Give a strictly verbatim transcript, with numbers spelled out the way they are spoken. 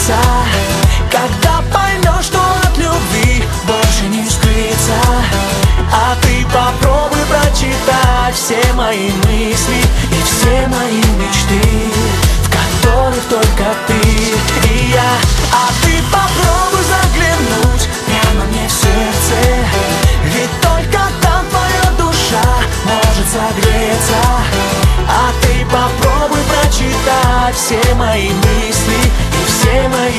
открыться, когда поймешь, что от любви больше не скрыться. А ты попробуй прочитать все мои мысли и все мои мечты, в которых только ты и я. А ты попробуй заглянуть прямо мне в сердце, ведь только там твоя душа может согреться. А ты попробуй прочитать все мои мысли и все мои